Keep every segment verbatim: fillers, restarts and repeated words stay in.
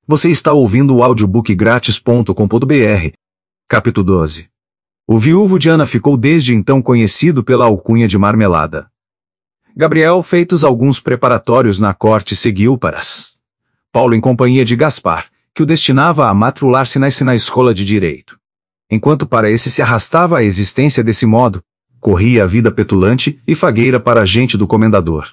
Você está ouvindo o audiobook grátis ponto com ponto br. Capítulo doze. O viúvo de Ana ficou desde então conhecido pela alcunha de Marmelada. Gabriel, feitos alguns preparatórios na corte, seguiu para as Paulo em companhia de Gaspar, que o destinava a matricular-se na, na escola de direito. Enquanto para esse se arrastava a existência desse modo, corria a vida petulante e fagueira para a gente do comendador.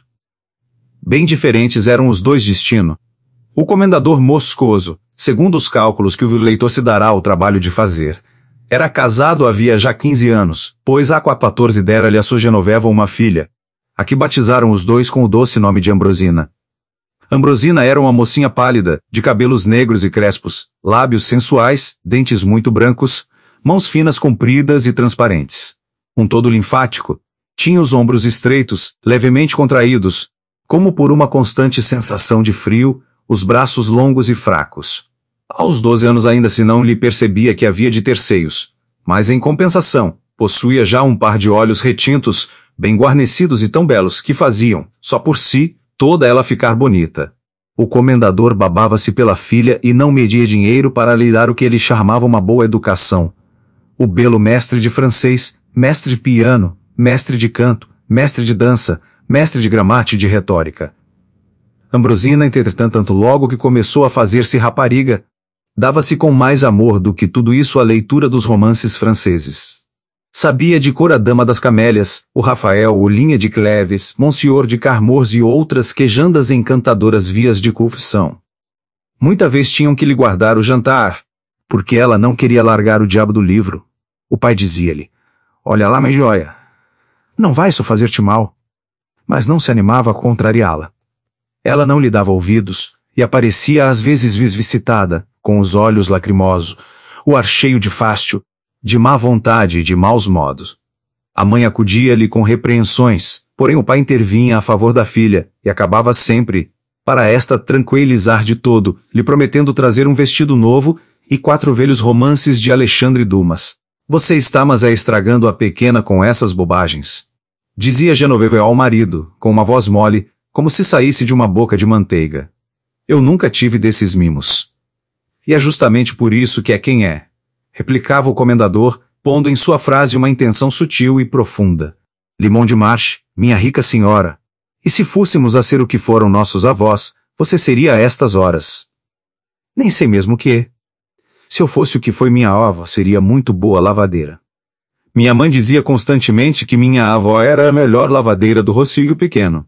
Bem diferentes eram os dois destinos. O comendador Moscoso, segundo os cálculos que o leitor se dará ao trabalho de fazer, era casado havia já quinze anos, pois há quatorze dera-lhe a sua Genoveva uma filha, a que batizaram os dois com o doce nome de Ambrosina. Ambrosina era uma mocinha pálida, de cabelos negros e crespos, lábios sensuais, dentes muito brancos, mãos finas compridas e transparentes. Um todo linfático, tinha os ombros estreitos, levemente contraídos, como por uma constante sensação de frio, os braços longos e fracos. Aos doze anos ainda se não lhe percebia que havia de ter seios, mas em compensação, possuía já um par de olhos retintos, bem guarnecidos e tão belos que faziam, só por si, toda ela ficar bonita. O comendador babava-se pela filha e não media dinheiro para lhe dar o que ele chamava uma boa educação. O belo mestre de francês, mestre de piano, mestre de canto, mestre de dança, mestre de gramática e de retórica. Ambrosina, entretanto, logo que começou a fazer-se rapariga, dava-se com mais amor do que tudo isso à leitura dos romances franceses. Sabia de cor a Dama das Camélias, o Rafael, o Linha de Cleves, Monsieur de Carmors e outras quejandas encantadoras vias de confissão. Muita vez tinham que lhe guardar o jantar, porque ela não queria largar o diabo do livro. O pai dizia-lhe: "Olha lá, minha joia, não vai isso fazer-te mal." Mas não se animava a contrariá-la. Ela não lhe dava ouvidos, e aparecia às vezes visitada, com os olhos lacrimosos, o ar cheio de fástio, de má vontade e de maus modos. A mãe acudia-lhe com repreensões, porém o pai intervinha a favor da filha, e acabava sempre, para esta tranquilizar de todo, lhe prometendo trazer um vestido novo e quatro velhos romances de Alexandre Dumas. "Você está mas é estragando a pequena com essas bobagens", dizia Genoveva ao marido, com uma voz mole, como se saísse de uma boca de manteiga. "Eu nunca tive desses mimos." "E é justamente por isso que é quem é", replicava o comendador, pondo em sua frase uma intenção sutil e profunda. "Limão de Marche, minha rica senhora, e se fôssemos a ser o que foram nossos avós, você seria a estas horas." "Nem sei mesmo o que. Se eu fosse o que foi minha avó, seria muito boa lavadeira. Minha mãe dizia constantemente que minha avó era a melhor lavadeira do Rocio Pequeno."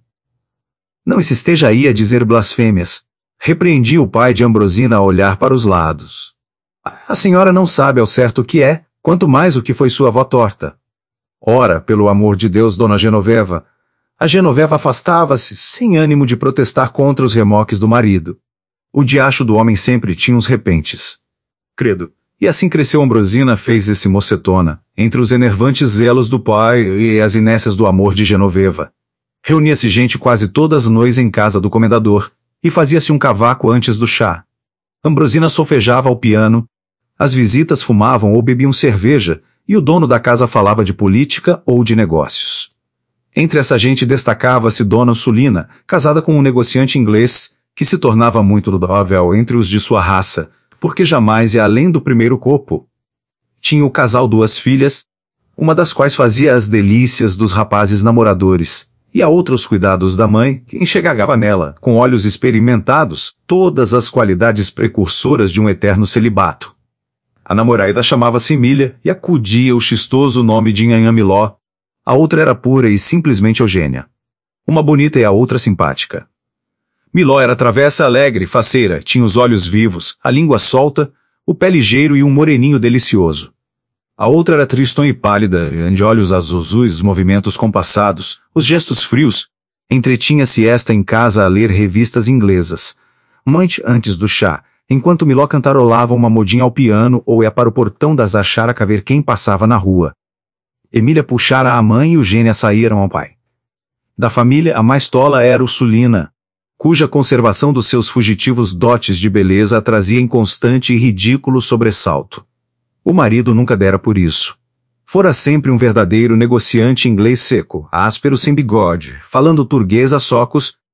"Não se esteja aí a dizer blasfêmias", repreendia o pai de Ambrosina a olhar para os lados. "A senhora não sabe ao certo o que é, quanto mais o que foi sua avó torta." "Ora, pelo amor de Deus, dona Genoveva." A Genoveva afastava-se, sem ânimo de protestar contra os remoques do marido. O diacho do homem sempre tinha uns repentes. Credo. E assim cresceu Ambrosina, fez esse mocetona, entre os enervantes zelos do pai e as inércias do amor de Genoveva. Reunia-se gente quase todas as noites em casa do comendador, e fazia-se um cavaco antes do chá. Ambrosina solfejava ao piano, as visitas fumavam ou bebiam cerveja, e o dono da casa falava de política ou de negócios. Entre essa gente destacava-se Dona Sulina, casada com um negociante inglês, que se tornava muito notável entre os de sua raça, porque jamais ia além do primeiro copo. Tinha o casal duas filhas, uma das quais fazia as delícias dos rapazes namoradores, e a outra os cuidados da mãe, que enxergava nela, com olhos experimentados, todas as qualidades precursoras de um eterno celibato. A namorada chamava-se Emília e acudia o chistoso nome de Nhanhã Miló. A outra era pura e simplesmente Eugênia. Uma bonita e a outra simpática. Miló era travessa, alegre, faceira, tinha os olhos vivos, a língua solta, o pé ligeiro e um moreninho delicioso. A outra era tristonha e pálida, de olhos azuis, movimentos compassados, os gestos frios. Entretinha-se esta em casa a ler revistas inglesas. Muito antes do chá, enquanto Miló cantarolava uma modinha ao piano ou ia para o portão das Acharacas a ver quem passava na rua. Emília puxara a mãe e Eugênia saíram ao pai. Da família, a mais tola era o Sulina, cuja conservação dos seus fugitivos dotes de beleza a trazia em constante e ridículo sobressalto. O marido nunca dera por isso. Fora sempre um verdadeiro negociante inglês seco, áspero sem bigode, falando turguês a socos,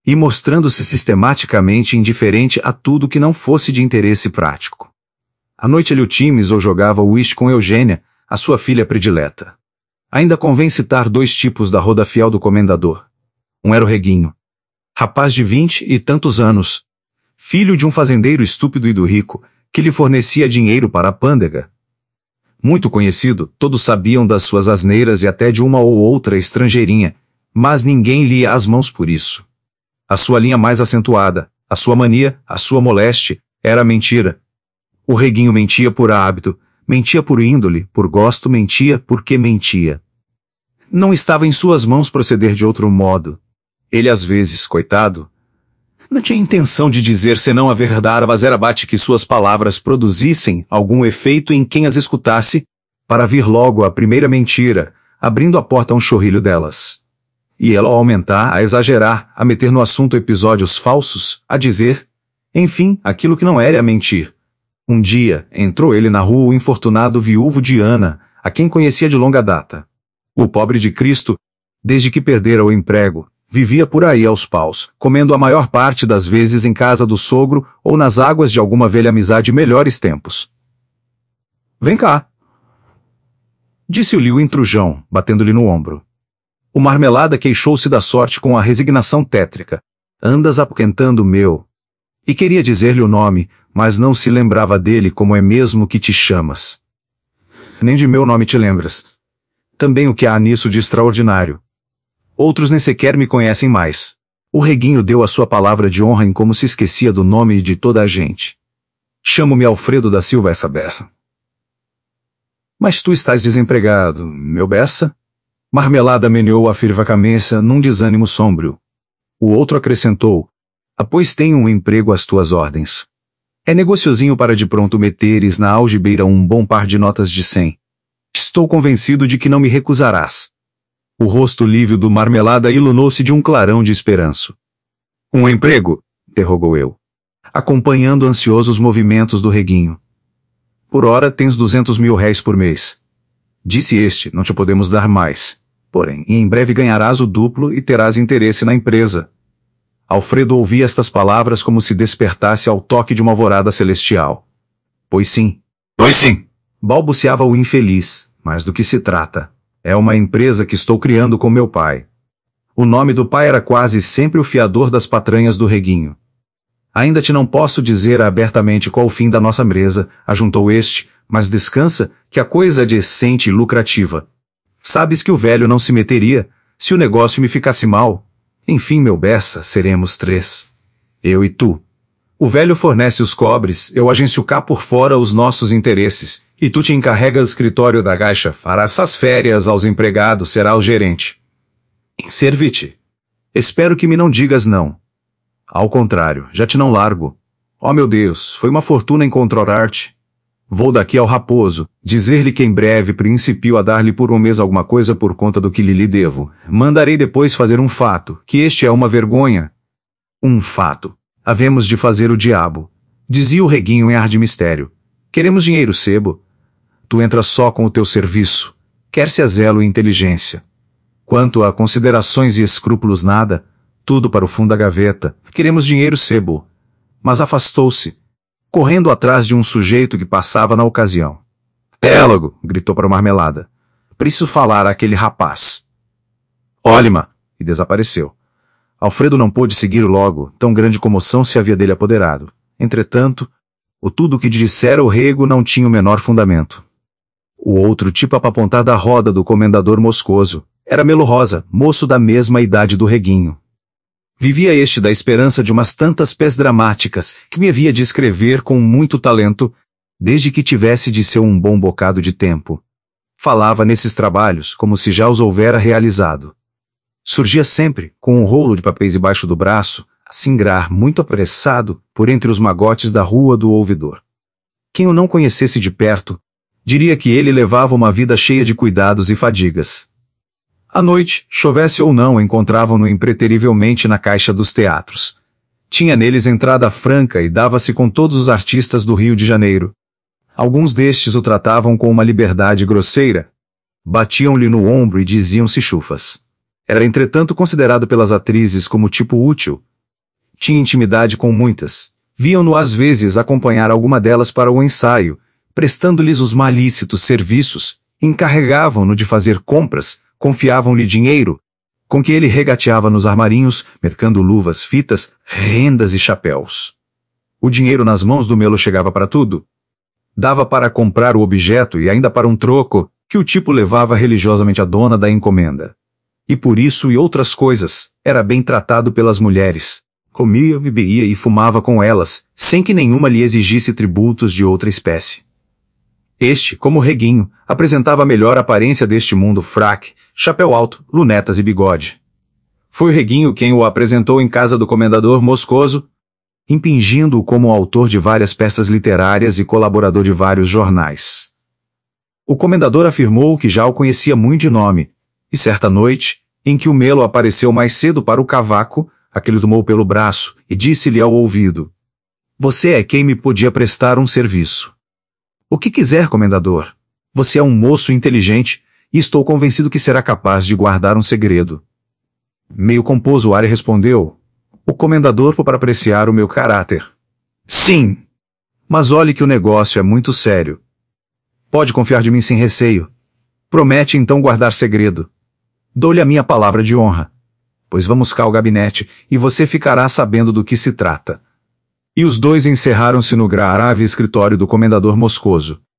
e mostrando-se sistematicamente indiferente a tudo que não fosse de interesse prático. À noite lia times ou jogava whist com Eugênia, a sua filha predileta. Ainda convém citar dois tipos da roda fiel do comendador. Um era o Reguinho, rapaz de vinte e tantos anos, filho de um fazendeiro estúpido e do rico, que lhe fornecia dinheiro para a pândega. Muito conhecido, todos sabiam das suas asneiras e até de uma ou outra estrangeirinha, mas ninguém lia as mãos por isso. A sua linha mais acentuada, a sua mania, a sua moléstia, era a mentira. O Reguinho mentia por hábito, mentia por índole, por gosto, mentia porque mentia. Não estava em suas mãos proceder de outro modo. Ele às vezes, coitado, não tinha intenção de dizer senão a verdade, mas era bate que suas palavras produzissem algum efeito em quem as escutasse, para vir logo a primeira mentira, abrindo a porta a um chorrilho delas. E ela a aumentar, a exagerar, a meter no assunto episódios falsos, a dizer, enfim, aquilo que não era a mentir. Um dia, entrou ele na rua o infortunado viúvo de Ana, a quem conhecia de longa data. O pobre de Cristo, desde que perdera o emprego, vivia por aí aos paus, comendo a maior parte das vezes em casa do sogro ou nas águas de alguma velha amizade melhores tempos. Vem cá, disse-lhe o intrujão, batendo-lhe no ombro. O Marmelada queixou-se da sorte com a resignação tétrica. Andas apoquentando o meu. E queria dizer-lhe o nome, mas não se lembrava dele como é mesmo que te chamas. Nem de meu nome te lembras. Também o que há nisso de extraordinário. Outros nem sequer me conhecem mais. O Reguinho deu a sua palavra de honra em como se esquecia do nome de toda a gente. Chamo-me Alfredo da Silva essa beça. Mas tu estás desempregado, meu beça? Marmelada meneou a firva cabeça num desânimo sombrio. O outro acrescentou, ah, pois tenho um emprego às tuas ordens. É negociozinho para de pronto meteres na algibeira um bom par de notas de cem. Estou convencido de que não me recusarás. O rosto lívido do Marmelada iluminou-se de um clarão de esperança. Um emprego? Interrogou eu, acompanhando ansioso os movimentos do Reguinho. Por hora tens duzentos mil réis por mês. Disse este, não te podemos dar mais. Porém, em breve ganharás o duplo e terás interesse na empresa. Alfredo ouvia estas palavras como se despertasse ao toque de uma alvorada celestial. Pois sim. Pois sim. Balbuciava o infeliz, mas do que se trata? É uma empresa que estou criando com meu pai. O nome do pai era quase sempre o fiador das patranhas do Reguinho. Ainda te não posso dizer abertamente qual o fim da nossa empresa, ajuntou este, mas descansa, que a coisa é decente e lucrativa. Sabes que o velho não se meteria, se o negócio me ficasse mal. Enfim, meu beça, seremos três. Eu e tu. O velho fornece os cobres, eu agencio cá por fora os nossos interesses, e tu te encarregas do escritório da Gaixa, farás as férias aos empregados, será o gerente. Servi-te. Espero que me não digas não. Ao contrário, já te não largo. Oh meu Deus, foi uma fortuna encontrar-te. Vou daqui ao Raposo, dizer-lhe que em breve principio a dar-lhe por um mês alguma coisa por conta do que lhe, lhe devo. Mandarei depois fazer um fato, que este é uma vergonha. Um fato. Havemos de fazer o diabo. Dizia o Reguinho em ar de mistério. Queremos dinheiro sebo. Tu entras só com o teu serviço. Quer-se a zelo e inteligência. Quanto a considerações e escrúpulos nada, tudo para o fundo da gaveta. Queremos dinheiro sebo. Mas afastou-se, correndo atrás de um sujeito que passava na ocasião. Pélago, gritou para o Marmelada. Preciso falar àquele rapaz. Olhe-ma, e desapareceu. Alfredo não pôde seguir logo, tão grande comoção se havia dele apoderado. Entretanto, o tudo o que dissera o Rego não tinha o menor fundamento. O outro tipo a apontar da roda do comendador Moscoso era Melo Rosa, moço da mesma idade do Reguinho. Vivia este da esperança de umas tantas pés dramáticas que me havia de escrever com muito talento, desde que tivesse de ser um bom bocado de tempo. Falava nesses trabalhos como se já os houvera realizado. Surgia sempre, com um rolo de papéis debaixo do braço, a singrar muito apressado por entre os magotes da rua do ouvidor. Quem o não conhecesse de perto, diria que ele levava uma vida cheia de cuidados e fadigas. À noite, chovesse ou não, encontravam-no impreterivelmente na caixa dos teatros. Tinha neles entrada franca e dava-se com todos os artistas do Rio de Janeiro. Alguns destes o tratavam com uma liberdade grosseira. Batiam-lhe no ombro e diziam-se chufas. Era entretanto considerado pelas atrizes como tipo útil, Tinha intimidade com muitas. Viam-no às vezes acompanhar alguma delas para o ensaio, prestando-lhes os malícitos serviços, encarregavam-no de fazer compras, confiavam-lhe dinheiro, com que ele regateava nos armarinhos, mercando luvas, fitas, rendas e chapéus. O dinheiro nas mãos do Melo chegava para tudo. Dava para comprar o objeto e ainda para um troco, que o tipo levava religiosamente à dona da encomenda. E por isso e outras coisas, era bem tratado pelas mulheres. Comia, bebia e fumava com elas, sem que nenhuma lhe exigisse tributos de outra espécie. Este, como Reguinho, apresentava a melhor aparência deste mundo fraque, chapéu alto, lunetas e bigode. Foi Reguinho quem o apresentou em casa do comendador Moscoso, impingindo-o como autor de várias peças literárias e colaborador de vários jornais. O comendador afirmou que já o conhecia muito de nome, e certa noite, em que o Melo apareceu mais cedo para o cavaco, aquele tomou pelo braço e disse-lhe ao ouvido: "Você é quem me podia prestar um serviço." "O que quiser, comendador. Você é um moço inteligente, e estou convencido que será capaz de guardar um segredo." Meio compôs o ar e respondeu: "O comendador para apreciar o meu caráter." "Sim. Mas olhe que o negócio é muito sério. Pode confiar de mim sem receio. Promete então guardar segredo. Dou-lhe a minha palavra de honra. Pois vamos cá ao gabinete, e você ficará sabendo do que se trata." E os dois encerraram-se no grave escritório do comendador Moscoso.